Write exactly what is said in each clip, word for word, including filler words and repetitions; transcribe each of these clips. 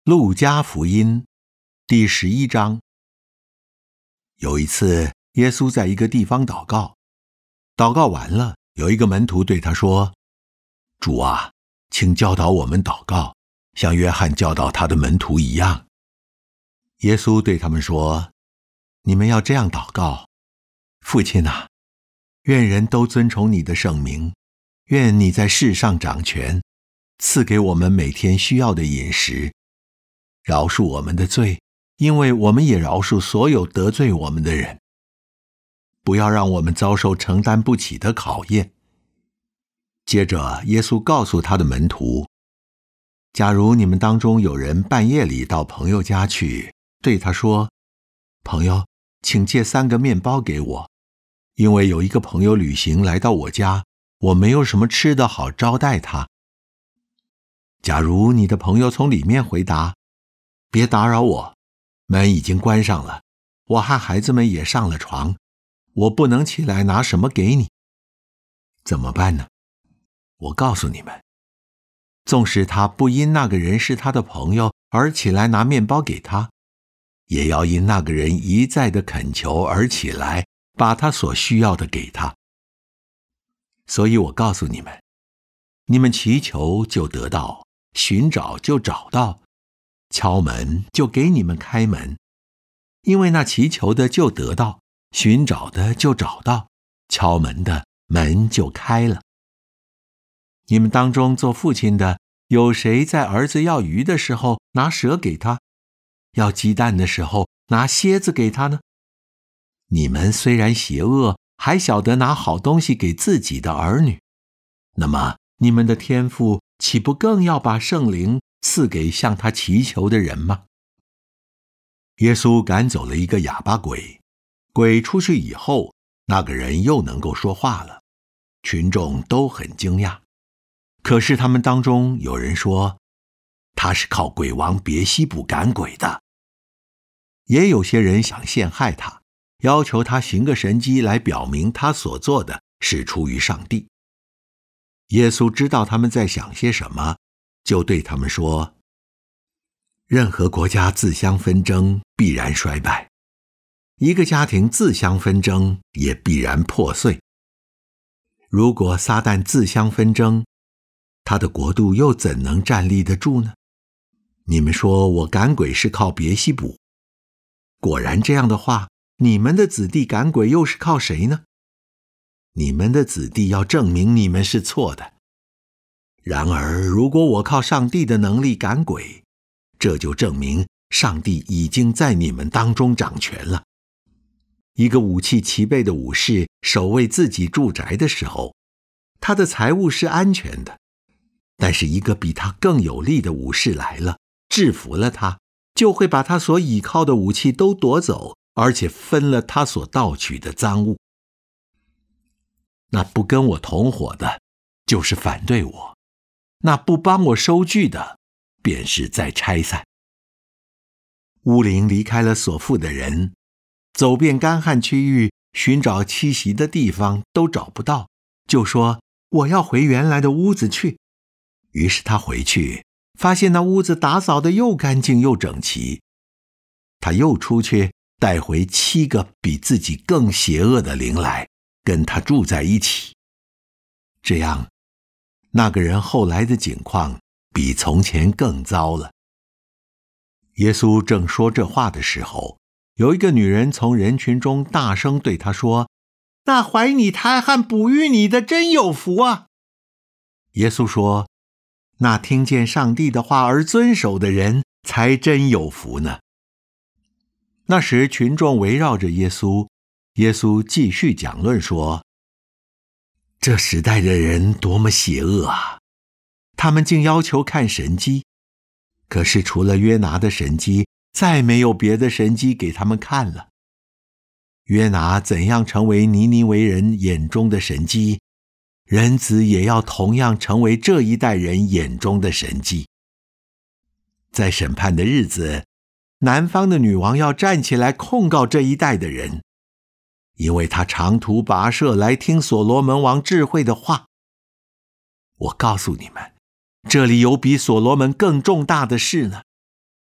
路加福音第十一章。有一次，耶稣在一个地方祷告，祷告完了，有一个门徒对他说：“主啊，请教导我们祷告，像约翰教导他的门徒一样。”耶稣对他们说：“你们要这样祷告，父亲啊，愿人都尊崇你的圣名，愿你在世上掌权，赐给我们每天需要的饮食。饶恕我们的罪，因为我们也饶恕所有得罪我们的人。不要让我们遭受承担不起的考验。”接着，耶稣告诉他的门徒：“假如你们当中有人半夜里到朋友家去，对他说：‘朋友，请借三个面包给我，因为有一个朋友旅行来到我家，我没有什么吃的好招待他。’假如你的朋友从里面回答：‘别打扰我，门已经关上了，我和孩子们也上了床，我不能起来拿什么给你。’怎么办呢？我告诉你们，纵使他不因那个人是他的朋友而起来拿面包给他，也要因那个人一再的恳求而起来，把他所需要的给他。所以我告诉你们，你们祈求就得到，寻找就找到，敲门就给你们开门。因为那祈求的就得到，寻找的就找到，敲门的门就开了。你们当中做父亲的，有谁在儿子要鱼的时候拿蛇给他，要鸡蛋的时候拿蝎子给他呢？你们虽然邪恶，还晓得拿好东西给自己的儿女，那么你们的天父岂不更要把圣灵赐给向他祈求的人吗？”耶稣赶走了一个哑巴鬼，鬼出去以后，那个人又能够说话了，群众都很惊讶。可是他们当中有人说，他是靠鬼王别西卜赶鬼的。也有些人想陷害他，要求他行个神迹来表明他所做的是出于上帝。耶稣知道他们在想些什么，就对他们说：“任何国家自相纷争，必然衰败；一个家庭自相纷争，也必然破碎。如果撒旦自相纷争，他的国度又怎能站立得住呢？你们说我赶鬼是靠别西卜，果然这样的话，你们的子弟赶鬼又是靠谁呢？你们的子弟要证明你们是错的。然而，如果我靠上帝的能力赶鬼，这就证明上帝已经在你们当中掌权了。一个武器齐备的武士守卫自己住宅的时候，他的财物是安全的。但是一个比他更有力的武士来了，制服了他，就会把他所倚靠的武器都夺走，而且分了他所盗取的赃物。那不跟我同伙的，就是反对我；那不帮我收据的，便是在拆散。乌灵离开了所附的人，走遍干旱区域，寻找栖息的地方，都找不到，就说：“我要回原来的屋子去。”于是他回去，发现那屋子打扫得又干净又整齐。他又出去，带回七个比自己更邪恶的灵来，跟他住在一起。这样，那个人后来的境况比从前更糟了。耶稣正说这话的时候，有一个女人从人群中大声对他说：“那怀你胎和哺育你的真有福啊！”耶稣说：“那听见上帝的话而遵守的人，才真有福呢。”那时群众围绕着耶稣，耶稣继续讲论说：“这时代的人多么邪恶啊！他们竟要求看神迹，可是除了约拿的神迹，再没有别的神迹给他们看了。约拿怎样成为尼尼微人眼中的神迹，人子也要同样成为这一代人眼中的神迹。在审判的日子，南方的女王要站起来控告这一代的人，因为她长途跋涉来听所罗门王智慧的话。我告诉你们，这里有比所罗门更重大的事呢。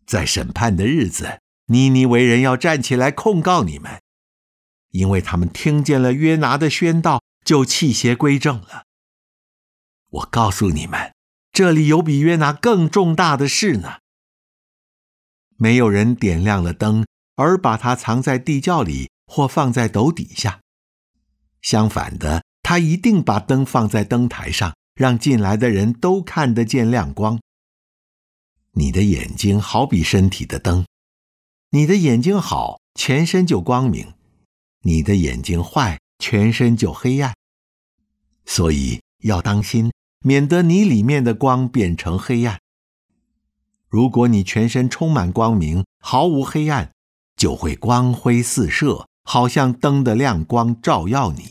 在审判的日子，尼尼微人要站起来控告你们，因为他们听见了约拿的宣道，就弃邪归正了。我告诉你们，这里有比约拿更重大的事呢。没有人点亮了灯，而把它藏在地窖里或放在斗底下。相反的，他一定把灯放在灯台上，让进来的人都看得见亮光。你的眼睛好比身体的灯，你的眼睛好，全身就光明；你的眼睛坏，全身就黑暗。所以要当心，免得你里面的光变成黑暗。如果你全身充满光明，毫无黑暗，就会光辉四射，好像灯的亮光照耀你。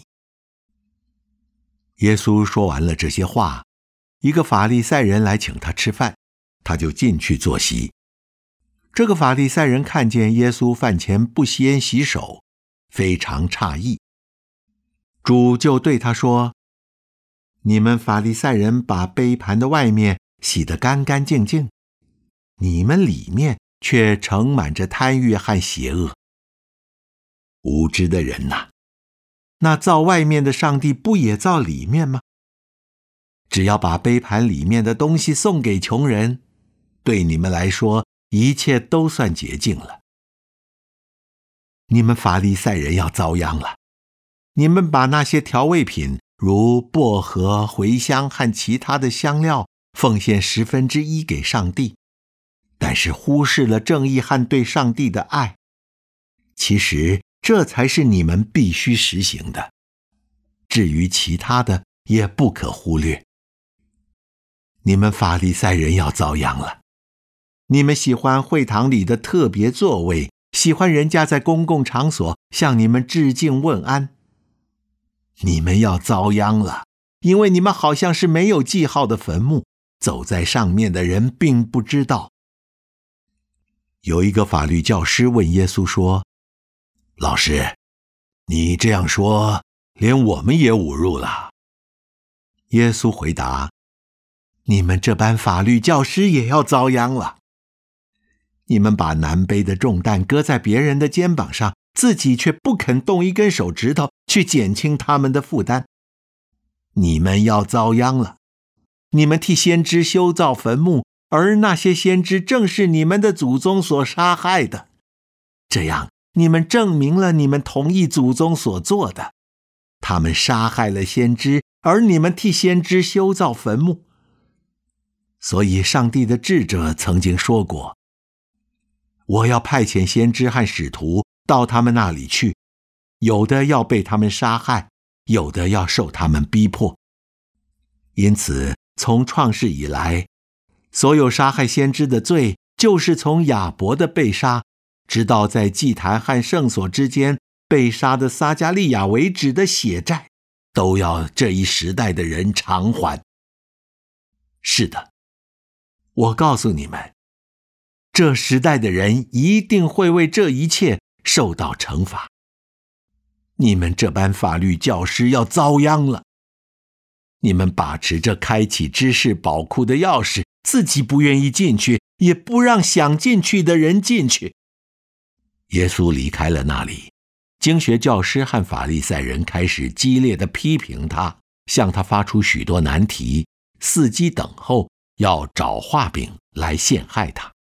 耶稣说完了这些话，一个法利赛人来请他吃饭，他就进去坐席。这个法利赛人看见耶稣饭前不先洗手，非常诧异。主就对他说：你们法利赛人把杯盘的外面洗得干干净净，你们里面却盛满着贪欲和邪恶。无知的人哪，那造外面的上帝不也造里面吗？只要把杯盘里面的东西送给穷人，对你们来说，一切都算洁净了。你们法利赛人要遭殃了，你们把那些调味品，如薄荷、茴香和其他的香料，奉献十分之一给上帝，但是忽视了正义和对上帝的爱。其实这才是你们必须实行的，至于其他的也不可忽略。你们法利赛人要遭殃了，你们喜欢会堂里的特别座位，喜欢人家在公共场所向你们致敬问安。你们要遭殃了，因为你们好像是没有记号的坟墓，走在上面的人并不知道。有一个法律教师问耶稣说：老师，你这样说，连我们也侮辱了。耶稣回答：你们这班法律教师也要遭殃了。你们把难背的重担搁在别人的肩膀上，自己却不肯动一根手指头去减轻他们的负担。你们要遭殃了。你们替先知修造坟墓，而那些先知正是你们的祖宗所杀害的。这样，你们证明了你们同意祖宗所做的。他们杀害了先知，而你们替先知修造坟墓。所以上帝的智者曾经说过：我要派遣先知和使徒到他们那里去，有的要被他们杀害，有的要受他们逼迫。因此从创世以来，所有杀害先知的罪，就是从亚伯的被杀，直到在祭坛和圣所之间被杀的撒迦利亚为止的血债，都要这一时代的人偿还。是的，我告诉你们，这时代的人一定会为这一切受到惩罚。你们这班法律教师要遭殃了。你们把持着开启知识宝库的钥匙，自己不愿意进去，也不让想进去的人进去。耶稣离开了那里，经学教师和法利赛人开始激烈地批评他，向他发出许多难题，伺机等候，要找画饼来陷害他。